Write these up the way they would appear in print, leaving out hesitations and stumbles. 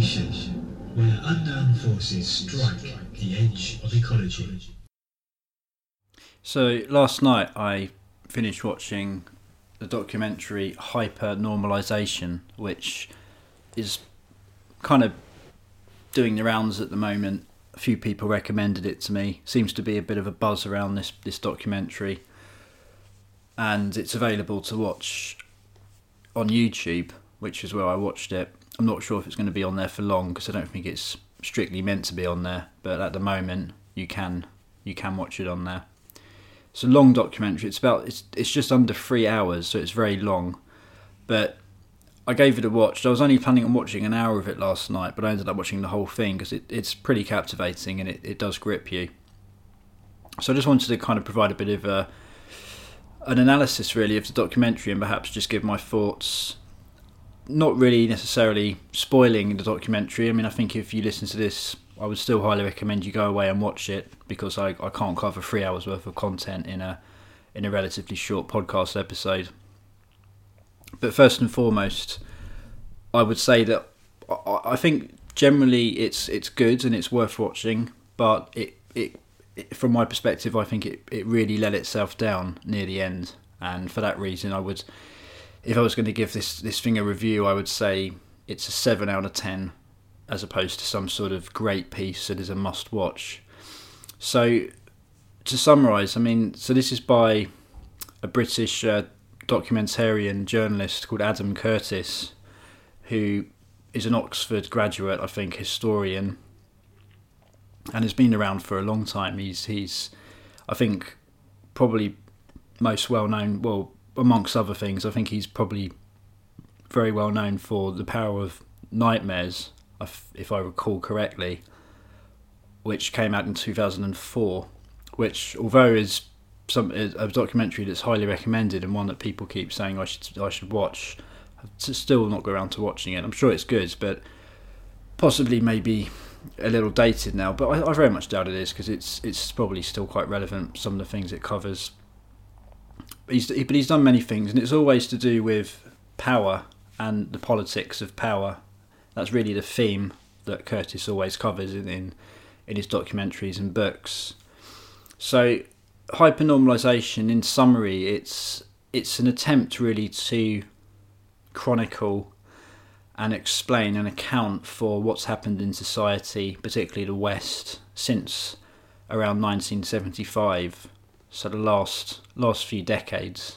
station where unknown forces strike the edge of ecology. So last night I finished watching the documentary Hyper-Normalisation, which is kind of doing the rounds at the moment. A few people recommended it to me. Seems to be a bit of a buzz around this documentary, and it's available to watch on YouTube, which is where I watched it. I'm not sure if it's going to be on there for long because I don't think it's strictly meant to be on there, but at the moment you can watch it on there. It's a long documentary. It's just under 3 hours, so it's very long. But I gave it a watch. I was only planning on watching an hour of it last night, but I ended up watching the whole thing because it's pretty captivating and it does grip you. So I just wanted to kind of provide a bit of an analysis really of the documentary and perhaps just give my thoughts, not really necessarily spoiling the documentary. I mean, I think if you listen to this, I would still highly recommend you go away and watch it because I can't cover 3 hours worth of content in a relatively short podcast episode. But first and foremost, I would say that I think generally it's good and it's worth watching, but it from my perspective, I think it really let itself down near the end, and for that reason, if I was going to give this thing a review, I would say it's a 7 out of 10, as opposed to some sort of great piece that is a must-watch. So, to summarise, so this is by a British documentarian journalist called Adam Curtis, who is an Oxford graduate, I think, historian, and has been around for a long time. He's I think, probably most well known, well, amongst other things, I think he's probably very well known for The Power of Nightmares, if I recall correctly, which came out in 2004, which, although is a documentary that's highly recommended and one that people keep saying I should watch, I've still not got around to watching it. I'm sure it's good, but possibly maybe a little dated now, but I very much doubt it is, because it's probably still quite relevant, some of the things it covers. But he's done many things, and it's always to do with power and the politics of power. That's really the theme that Curtis always covers in his documentaries and books. So Hyper-Normalisation, in summary, it's an attempt really to chronicle and explain and account for what's happened in society, particularly the West, since around 1975, so the last few decades.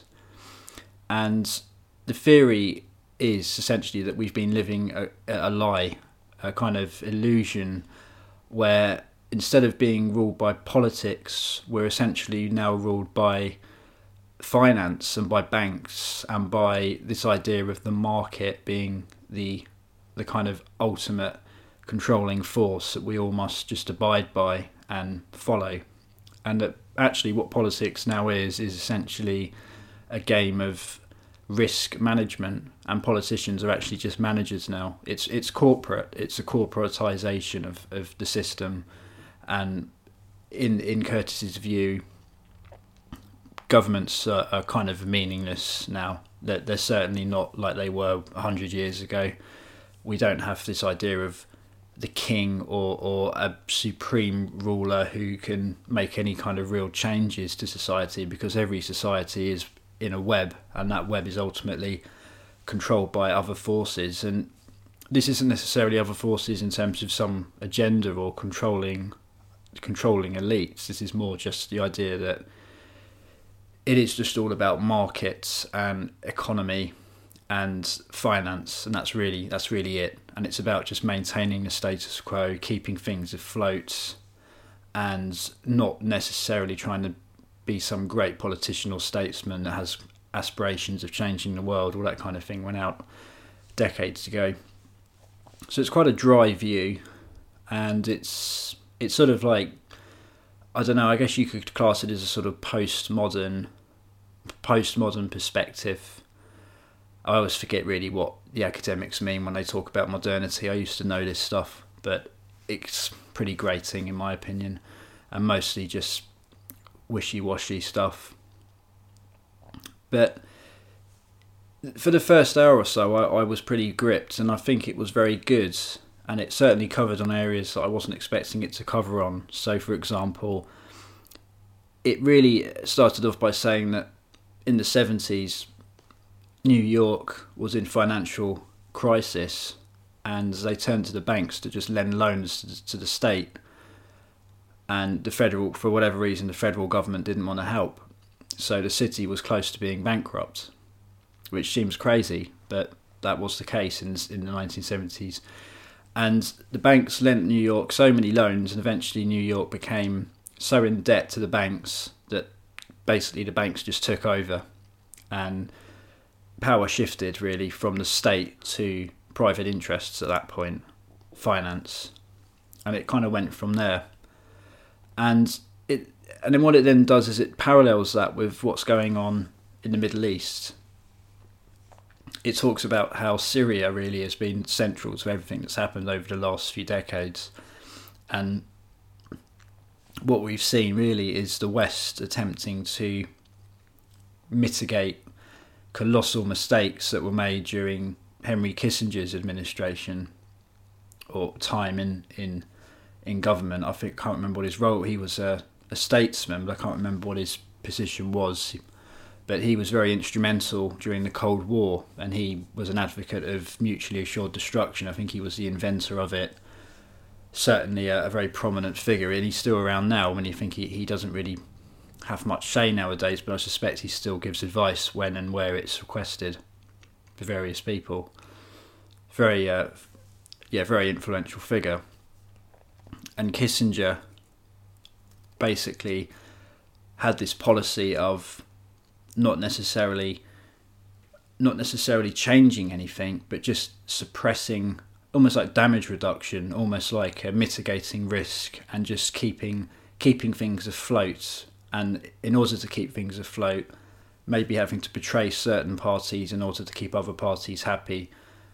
And the theory is essentially that we've been living a lie, a kind of illusion, where instead of being ruled by politics, we're essentially now ruled by finance and by banks and by this idea of the market being the kind of ultimate controlling force that we all must just abide by and follow. And that actually what politics now is essentially a game of risk management, and politicians are actually just managers now. It's corporate. It's a corporatization of the system, and in Curtis's view, governments are kind of meaningless now. They're certainly not like they were 100 years ago. We don't have this idea of the king or a supreme ruler who can make any kind of real changes to society, because every society is in a web, and that web is ultimately controlled by other forces. And this isn't necessarily other forces in terms of some agenda or controlling elites. This is more just the idea that it is just all about markets and economy and finance, and that's really it. And it's about just maintaining the status quo, keeping things afloat, and not necessarily trying to be some great politician or statesman that has aspirations of changing the world. All that kind of thing went out decades ago. So it's quite a dry view, and it's sort of like, I don't know, I guess you could class it as a sort of postmodern perspective. I always forget really what the academics mean when they talk about modernity. I used to know this stuff, but it's pretty grating in my opinion, and mostly just wishy-washy stuff. But for the first hour or so, I was pretty gripped, and I think it was very good. and it certainly covered on areas that I wasn't expecting it to cover on. So, for example, it really started off by saying that in the 70s, New York was in financial crisis, and they turned to the banks to just lend loans to the state. And for whatever reason, the federal government didn't want to help. So the city was close to being bankrupt, which seems crazy, but that was the case in the 1970s. And the banks lent New York so many loans, and eventually New York became so in debt to the banks that basically the banks just took over, and power shifted really from the state to private interests at that point, finance, and it kind of went from there. And then what it then does is it parallels that with what's going on in the Middle East. It talks about how Syria really has been central to everything that's happened over the last few decades, and what we've seen really is the West attempting to mitigate colossal mistakes that were made during Henry Kissinger's administration or time in government. I can't remember what his role. He was a statesman, but I can't remember what his position was. But he was very instrumental during the Cold War, and he was an advocate of mutually assured destruction. I think he was the inventor of it. Certainly a very prominent figure, and he's still around now. When you think he doesn't really have much say nowadays, but I suspect he still gives advice when and where it's requested for various people. Very influential figure. And Kissinger basically had this policy of not necessarily changing anything, but just suppressing, almost like damage reduction, almost like mitigating risk, and just keeping things afloat. And in order to keep things afloat, maybe having to betray certain parties in order to keep other parties happy.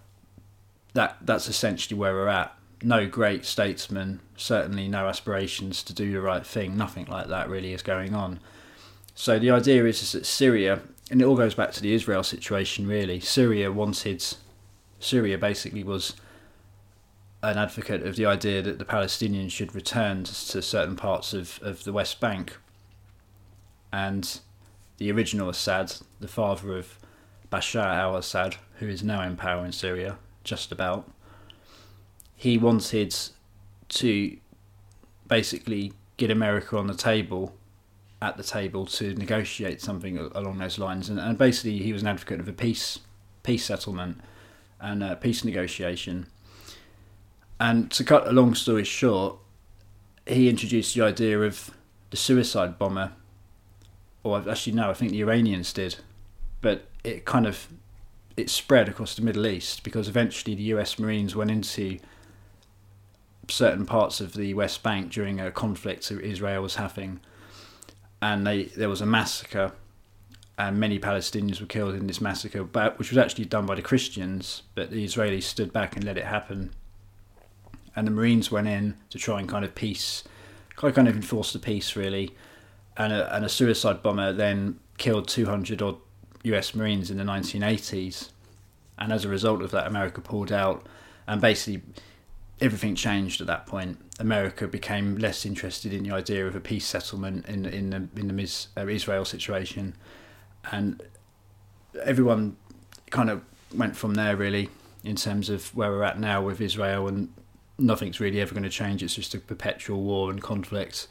That's essentially where we're at. No great statesman, certainly no aspirations to do the right thing. Nothing like that really is going on. So the idea is that Syria, and it all goes back to the Israel situation really. Syria basically was an advocate of the idea that the Palestinians should return to certain parts of the West Bank. And the original Assad, the father of Bashar al-Assad, who is now in power in Syria, just about, he wanted to basically get America at the table to negotiate something along those lines. And basically he was an advocate of a peace settlement and peace negotiation. And to cut a long story short, he introduced the idea of the suicide bomber. Or actually no, I think the Iranians did. But it spread across the Middle East, because eventually the US Marines went into certain parts of the West Bank during a conflict that Israel was having, and there was a massacre, and many Palestinians were killed in this massacre, which was actually done by the Christians, but the Israelis stood back and let it happen. And the Marines went in to try and kind of enforce the peace really, and a suicide bomber then killed 200 odd US Marines in the 1980s, and as a result of that, America pulled out, and basically everything changed at that point. America became less interested in the idea of a peace settlement in the Israel situation, and everyone kind of went from there really, in terms of where we're at now with Israel, and nothing's really ever going to change. It's just a perpetual war and conflict.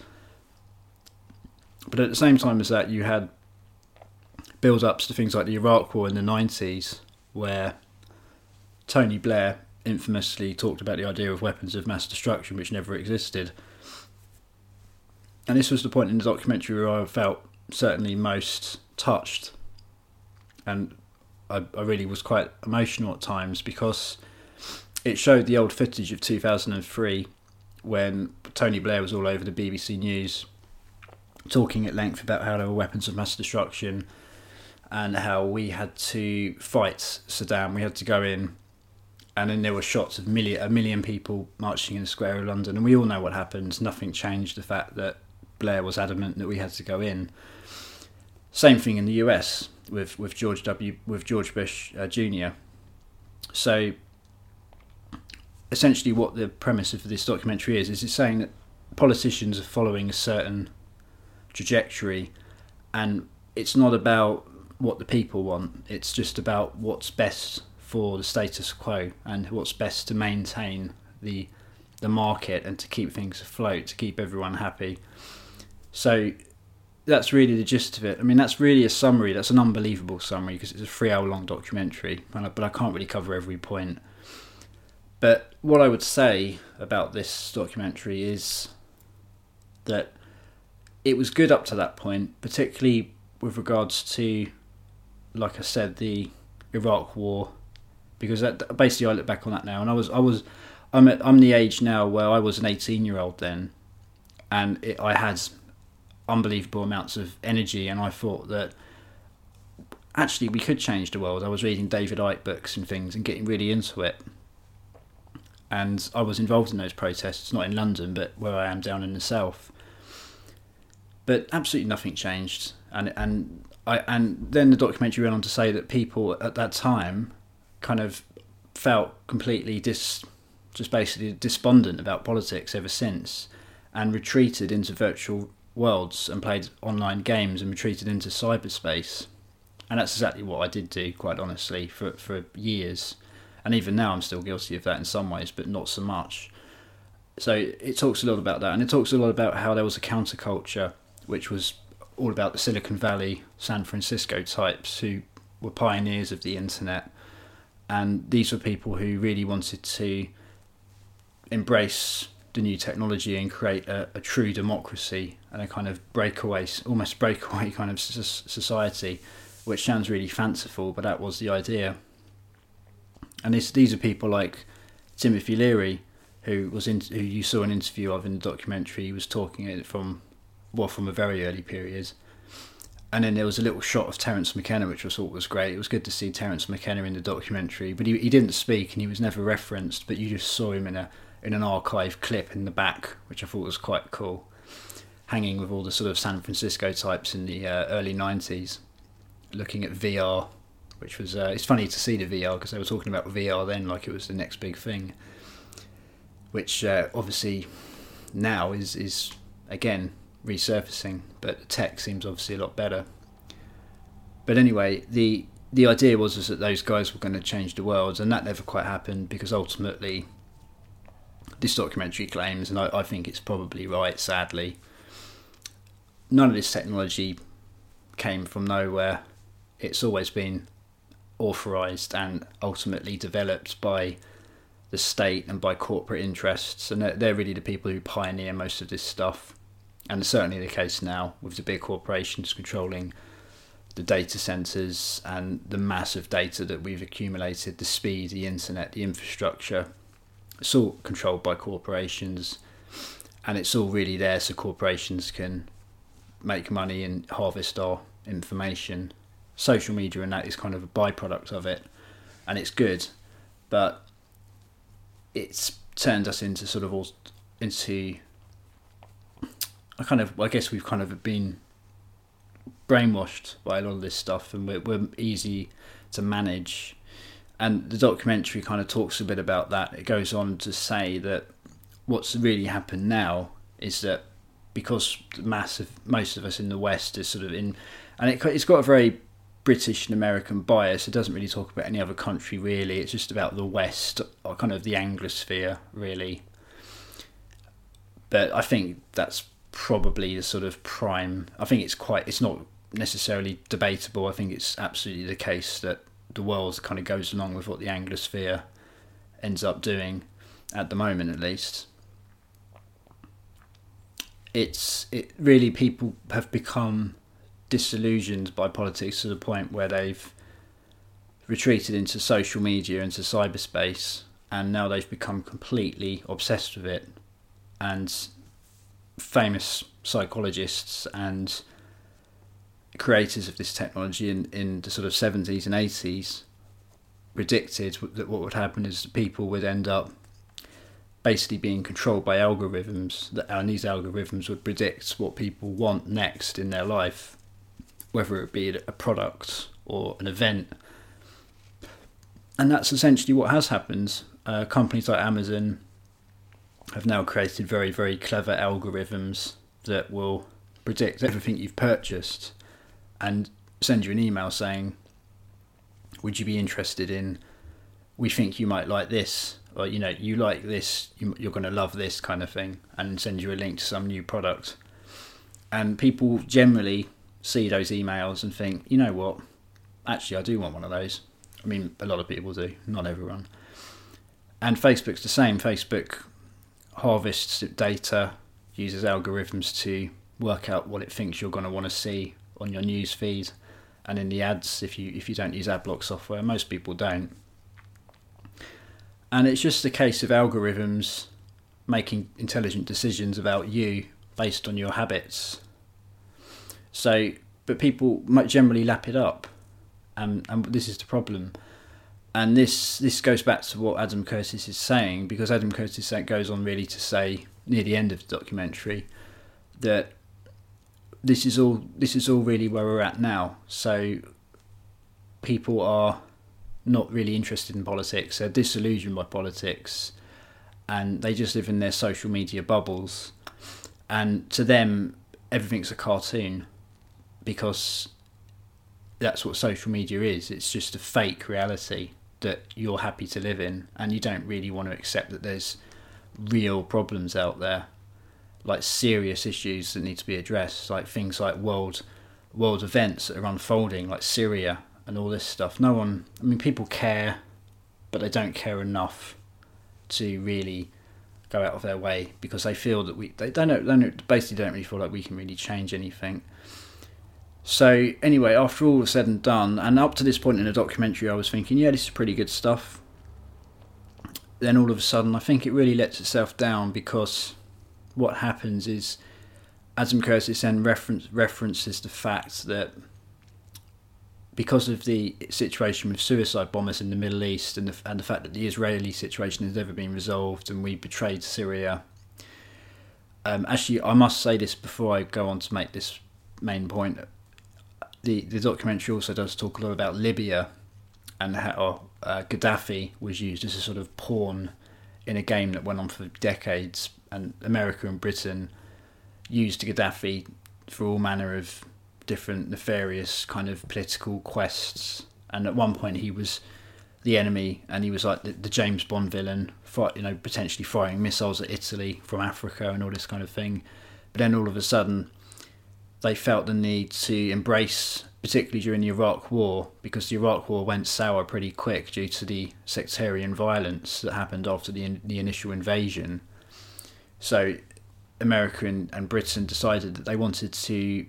But at the same time as that, you had build-ups to things like the Iraq War in the 90s, where Tony Blair infamously talked about the idea of weapons of mass destruction, which never existed. And this was the point in the documentary where I felt certainly most touched, and I really was quite emotional at times, because it showed the old footage of 2003 when Tony Blair was all over the BBC News talking at length about how there were weapons of mass destruction and how we had to fight Saddam. We had to go in, and then there were shots of a million people marching in the square of London, and we all know what happened. Nothing changed the fact that Blair was adamant that we had to go in. Same thing in the US with George Bush Jr. So essentially what the premise of this documentary is it's saying that politicians are following a certain trajectory, and it's not about what the people want, it's just about what's best for the status quo and what's best to maintain the market and to keep things afloat, to keep everyone happy. So that's really the gist of it. I mean, that's really a summary. That's an unbelievable summary because it's a 3-hour long documentary, but I can't really cover every point. But what I would say about this documentary is that it was good up to that point, particularly with regards to, like I said, the Iraq War, because that, basically I look back on that now, and I'm the age now where I was an 18-year-old then, and I had unbelievable amounts of energy, and I thought that actually we could change the world. I was reading David Icke books and things and getting really into it, and I was involved in those protests, not in London but where I am down in the south. But absolutely nothing changed, and then the documentary went on to say that people at that time kind of felt completely just basically despondent about politics ever since, and retreated into virtual worlds and played online games and retreated into cyberspace. And that's exactly what I did do, quite honestly, for years. And even now I'm still guilty of that in some ways, but not so much. So it talks a lot about that, and it talks a lot about how there was a counterculture which was all about the Silicon Valley, San Francisco types who were pioneers of the internet. And these were people who really wanted to embrace the new technology and create a true democracy and a kind of almost breakaway kind of society, which sounds really fanciful, but that was the idea. And these are people like Timothy Leary, who you saw an interview of in the documentary. He was talking it from a very early period. And then there was a little shot of Terence McKenna, which I thought was great. It was good to see Terence McKenna in the documentary, but he didn't speak and he was never referenced, but you just saw him in an archive clip in the back, which I thought was quite cool, hanging with all the sort of San Francisco types in the early 90s, looking at VR, which was it's funny to see the VR because they were talking about VR then like it was the next big thing, which obviously now is again resurfacing, but the tech seems obviously a lot better. But anyway, the idea was that those guys were going to change the world, and that never quite happened because ultimately this documentary claims, and I think it's probably right, sadly, none of this technology came from nowhere. It's always been authorised and ultimately developed by the state and by corporate interests, and they're really the people who pioneer most of this stuff. And it's certainly the case now with the big corporations controlling the data centres and the massive data that we've accumulated, the speed, the internet, the infrastructure. It's all controlled by corporations, and it's all really there so corporations can make money and harvest our information. Social media and that is kind of a byproduct of it, and it's good, but it's turned us into I guess we've kind of been brainwashed by a lot of this stuff, and we're easy to manage. And the documentary kind of talks a bit about that. It goes on to say that what's really happened now is that because most of us in the West is sort of in, and it's got a very British and American bias. It doesn't really talk about any other country really. It's just about the West, or kind of the Anglosphere really. But I think that's probably the sort of prime. I think it's not necessarily debatable. I think it's absolutely the case that the world kind of goes along with what the Anglosphere ends up doing at the moment, at least. It really, people have become disillusioned by politics to the point where they've retreated into social media, into cyberspace, and now they've become completely obsessed with it. And famous psychologists and creators of this technology in the sort of 70s and 80s predicted that what would happen is people would end up basically being controlled by algorithms, and these algorithms would predict what people want next in their life, whether it be a product or an event. And that's essentially what has happened. companies like Amazon have now created very, very clever algorithms that will predict everything you've purchased and send you an email saying, would you be interested in, we think you might like this, or you like this, you're going to love this kind of thing, and send you a link to some new product. And people generally see those emails and think, you know what, actually I do want one of those. I mean, a lot of people do, not everyone. And Facebook's the same. Facebook harvests data, uses algorithms to work out what it thinks you're going to want to see on your news feed and in the ads if you don't use adblock software. Most people don't. And it's just a case of algorithms making intelligent decisions about you based on your habits. But people might generally lap it up, and this is the problem. And this goes back to what Adam Curtis is saying, because Adam Curtis goes on really to say near the end of the documentary that this is all really where we're at now. So people are not really interested in politics, they're disillusioned by politics, and they just live in their social media bubbles, and to them everything's a cartoon, because that's what social media is. It's just a fake reality that you're happy to live in, and you don't really want to accept that there's real problems out there, like serious issues that need to be addressed, like things like world events that are unfolding, like Syria and all this stuff. People care, but they don't care enough to really go out of their way, because they feel that they don't really feel like we can really change anything. So anyway, after all was said and done, and up to this point in the documentary I was thinking, yeah, this is pretty good stuff. Then all of a sudden I think it really lets itself down, because what happens is Adam Curtis then references the fact that because of the situation with suicide bombers in the Middle East and the fact that the Israeli situation has never been resolved and we betrayed Syria. Actually, I must say this before I go on to make this main point. The documentary also does talk a lot about Libya and how Gaddafi was used as a sort of pawn in a game that went on for decades, and America and Britain used Gaddafi for all manner of different nefarious kind of political quests. And at one point he was the enemy, and he was like the James Bond villain, potentially firing missiles at Italy from Africa and all this kind of thing. But then all of a sudden they felt the need to embrace, particularly during the Iraq War, because the Iraq War went sour pretty quick due to the sectarian violence that happened after the initial invasion. So America and Britain decided that they wanted to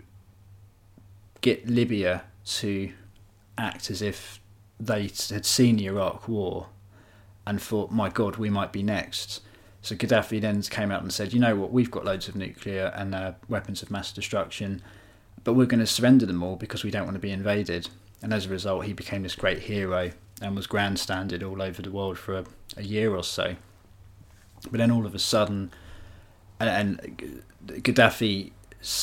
get Libya to act as if they had seen the Iraq War and thought, my God, we might be next. So Gaddafi then came out and said, you know what, we've got loads of nuclear and weapons of mass destruction, but we're going to surrender them all because we don't want to be invaded. And as a result, he became this great hero and was grandstanded all over the world for a year or so. But then all of a sudden, and Gaddafi's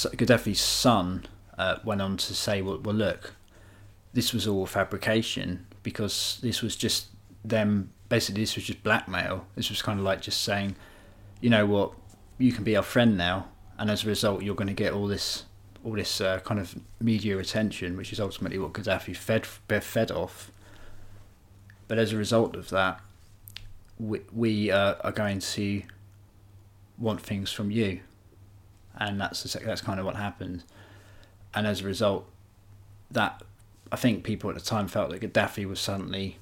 son went on to say, well, look, this was all fabrication, because this was just them. Basically, this was just blackmail. This was kind of like just saying, you know what, you can be our friend now, and as a result, you're going to get all this kind of media attention, which is ultimately what Gaddafi fed off. But as a result of that, we are going to want things from you, and that's kind of what happened. And as a result, that I think people at the time felt that Gaddafi was suddenly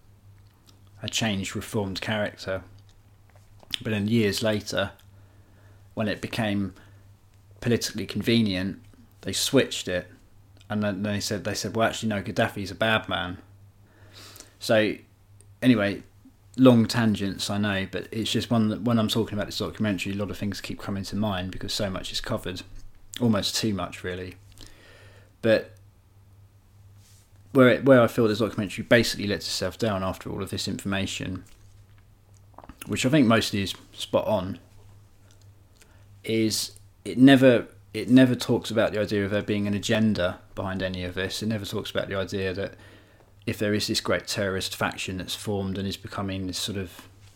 a changed, reformed character. But then years later, when it became politically convenient, they switched it, and then they said, well, actually, no, Gaddafi's a bad man. So, anyway, long tangents, I know, but it's just one that when I'm talking about this documentary, a lot of things keep coming to mind because so much is covered, almost too much, really. But where I feel this documentary basically lets itself down after all of this information, which I think mostly is spot on, is it never talks about the idea of there being an agenda behind any of this. It never talks about the idea that if there is this great terrorist faction that's formed and is becoming this sort of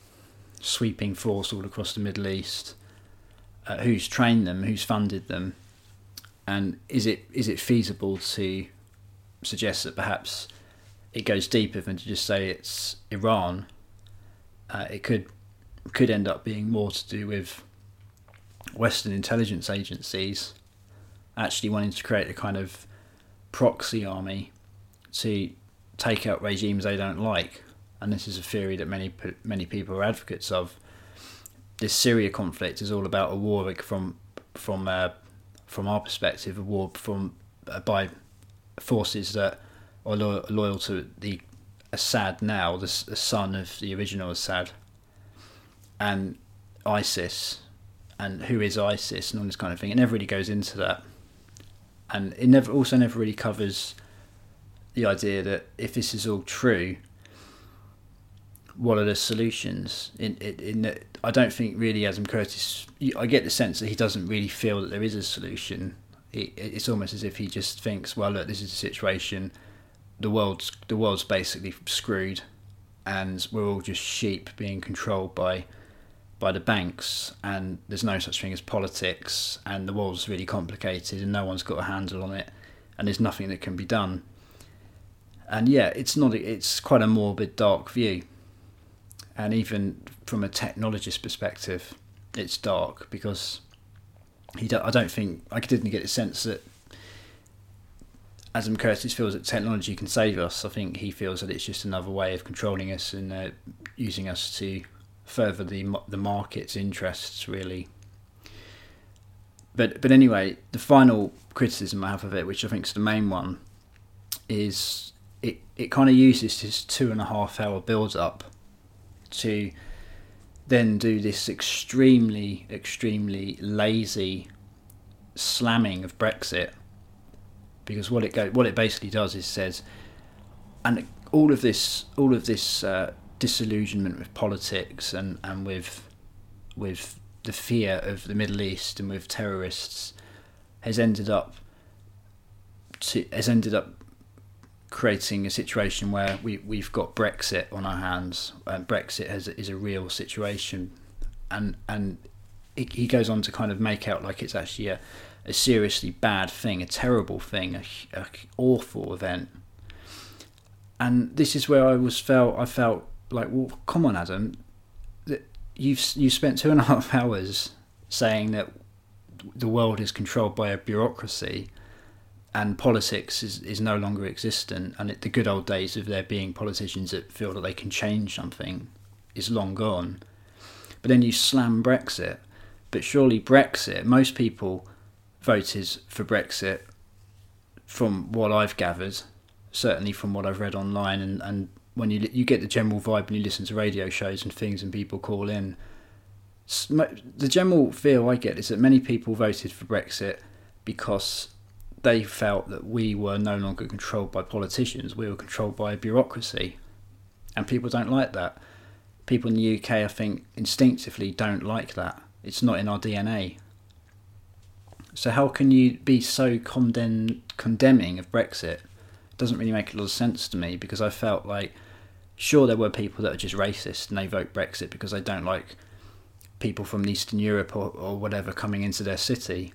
sweeping force all across the Middle East. Who's trained them? Who's funded them? And is it feasible to suggest that perhaps it goes deeper than to just say it's Iran? It could end up being more to do with Western intelligence agencies actually wanting to create a kind of proxy army to take out regimes they don't like. And this is a theory that many people are advocates of. This Syria conflict is all about a war from our perspective, a war by forces that are loyal to the Assad now, the son of the original Assad, and ISIS, and who is ISIS, and all this kind of thing. It never really goes into that, and it never really covers the idea that if this is all true, what are the solutions? I don't think really Adam Curtis. I get the sense that he doesn't really feel that there is a solution. It's almost as if he just thinks, well, look, this is the situation. The world's basically screwed, and we're all just sheep being controlled by the banks, and there's no such thing as politics, and the world's really complicated, and no one's got a handle on it, and there's nothing that can be done. And yeah, it's quite a morbid, dark view. And even from a technologist perspective, it's dark because I didn't get the sense that Adam Curtis feels that technology can save us. I think he feels that it's just another way of controlling us and using us to further the market's interests, really. But anyway, the final criticism I have of it, which I think is the main one, is it kind of uses this 2.5 hour build-up to then do this extremely, extremely lazy slamming of Brexit, because what it basically does is says, and all of this disillusionment with politics and with the fear of the Middle East and with terrorists has ended up creating a situation where we've got Brexit on our hands, and Brexit is a real situation, and he goes on to kind of make out like it's actually a seriously bad thing, a terrible thing, a awful event. And this is where I felt like, well, come on, Adam, you spent 2.5 hours saying that the world is controlled by a bureaucracy and politics is no longer existent, and the good old days of there being politicians that feel that they can change something is long gone. But then you slam Brexit. But surely Brexit, most people voted for Brexit from what I've gathered, certainly from what I've read online, and when you get the general vibe when you listen to radio shows and things and people call in, the general feel I get is that many people voted for Brexit because they felt that we were no longer controlled by politicians, we were controlled by a bureaucracy. And people don't like that. People in the UK, I think, instinctively don't like that. It's not in our DNA. So how can you be so condemning of Brexit? It doesn't really make a lot of sense to me, because I felt like, sure, there were people that are just racist and they vote Brexit because they don't like people from Eastern Europe or whatever coming into their city.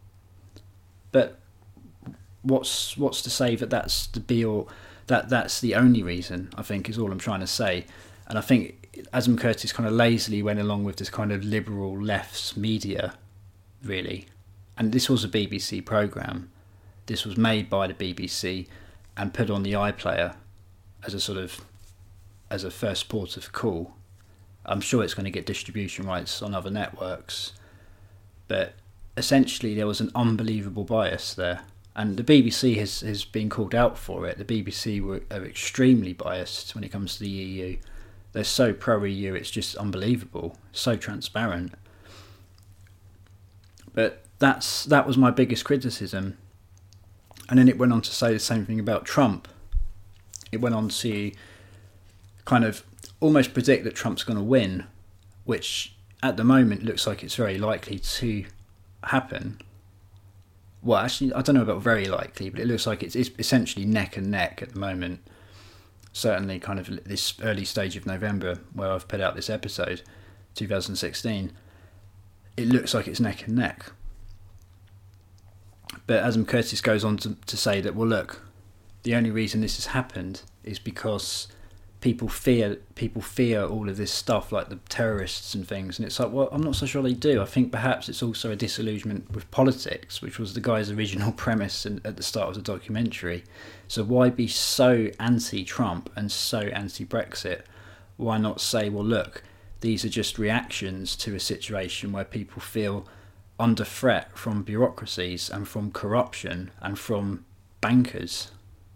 But what's to say that that's the be-all, that's the only reason, I think, is all I'm trying to say. And I think Adam Curtis kind of lazily went along with this kind of liberal left's media, really. And this was a BBC programme. This was made by the BBC and put on the iPlayer as a first port of call. I'm sure it's going to get distribution rights on other networks. But essentially there was an unbelievable bias there. And the BBC has been called out for it. The BBC are extremely biased when it comes to the EU. They're so pro-EU, it's just unbelievable. So transparent. But that was my biggest criticism. And then it went on to say the same thing about Trump. It went on to kind of almost predict that Trump's going to win, which at the moment looks like it's very likely to happen. Well, actually, I don't know about very likely, but it looks like it's essentially neck and neck at the moment. Certainly kind of this early stage of November where I've put out this episode. 2016, it looks like it's neck and neck. But Adam Curtis goes on to say that, well, look, the only reason this has happened is because people fear all of this stuff, like the terrorists and things. And it's like, well, I'm not so sure they do. I think perhaps it's also a disillusionment with politics, which was the guy's original premise at the start of the documentary. So why be so anti-Trump and so anti-Brexit? Why not say, well, look, these are just reactions to a situation where people feel under threat from bureaucracies and from corruption and from bankers.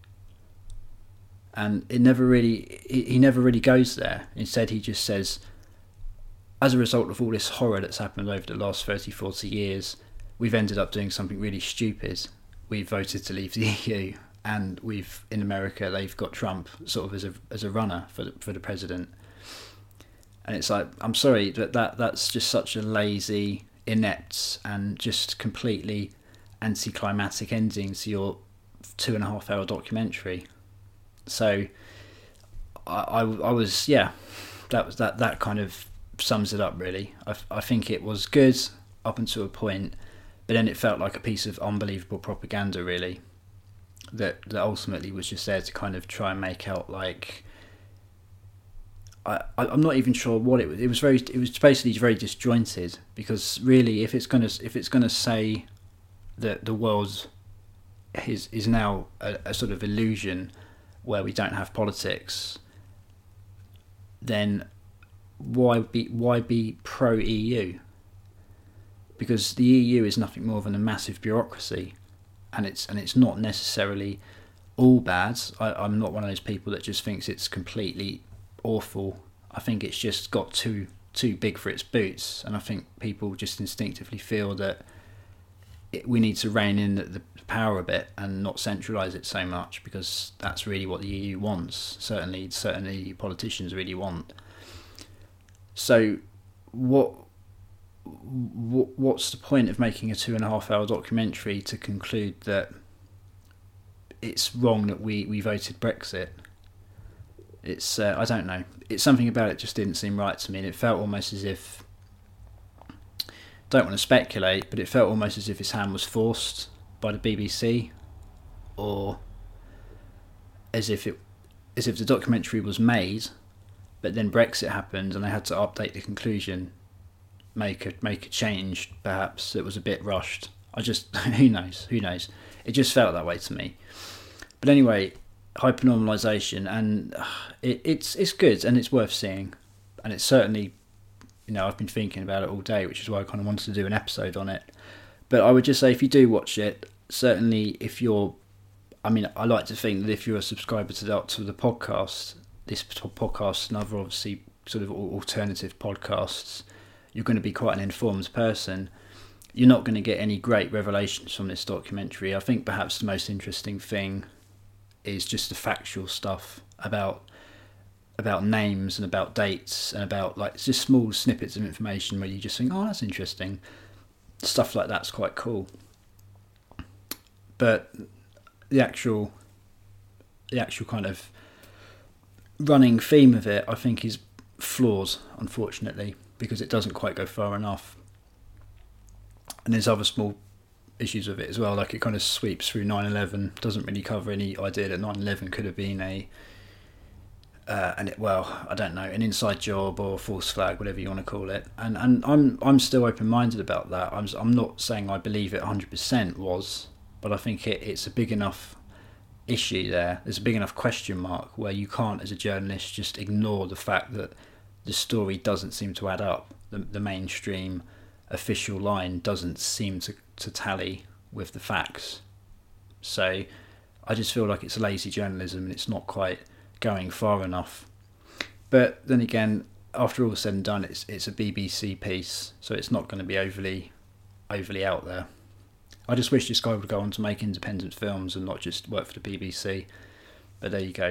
And he never really goes there. Instead, he just says, as a result of all this horror that's happened over the last 30, 40 years, we've ended up doing something really stupid. We've voted to leave the EU, and in America, they've got Trump sort of as a runner for the president. And it's like, I'm sorry, that's just such a lazy, inept, and just completely anticlimactic ending to your 2.5 hour documentary. So I was that kind of sums it up really. I think it was good up until a point, but then it felt like a piece of unbelievable propaganda really, that ultimately was just there to kind of try and make out like, I'm not even sure what it was. It was basically very disjointed, because really if it's gonna say that the world is now a sort of illusion where we don't have politics, then why be pro EU? Because the EU is nothing more than a massive bureaucracy, and it's not necessarily all bad. I'm not one of those people that just thinks it's completely awful. I think it's just got too big for its boots, and I think people just instinctively feel that we need to rein in the power a bit and not centralise it so much, because that's really what the EU wants. Certainly politicians really want. So what's the point of making a 2.5 hour documentary to conclude that it's wrong that we voted Brexit? It's I don't know. It's something about it just didn't seem right to me, and it felt almost as if, don't want to speculate, but it felt almost as if his hand was forced by the BBC, or as if the documentary was made, but then Brexit happened and they had to update the conclusion, make a change perhaps that was a bit rushed. Who knows? It just felt that way to me. But anyway, hypernormalisation, and it's good and it's worth seeing, and it's certainly, I've been thinking about it all day, which is why I kind of wanted to do an episode on it. But I would just say, if you do watch it, certainly I like to think that if you're a subscriber to the podcast, this podcast and other obviously sort of alternative podcasts, you're going to be quite an informed person. You're not going to get any great revelations from this documentary. I think perhaps the most interesting thing is just the factual stuff about names and about dates and about like just small snippets of information where you just think, oh, that's interesting. Stuff like that's quite cool. But the actual kind of running theme of it, I think, is flawed, unfortunately, because it doesn't quite go far enough. And there's other small issues with it as well, like it kind of sweeps through 9/11, doesn't really cover any idea that 9/11 could have been I don't know, an inside job or a false flag, whatever you want to call it. And I'm still open-minded about that. I'm not saying I believe it 100% was, but I think it's a big enough issue there. There's a big enough question mark where you can't, as a journalist, just ignore the fact that the story doesn't seem to add up. The mainstream official line doesn't seem to tally with the facts. So I just feel like it's lazy journalism and it's not quite going far enough. But then again, after all said and done, it's a BBC piece, so it's not going to be overly out there. I just wish this guy would go on to make independent films and not just work for the BBC. But there you go.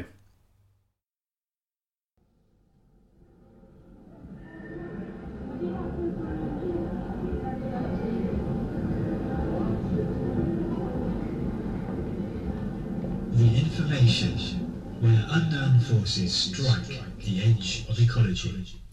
The information where unknown forces strike the edge of ecology.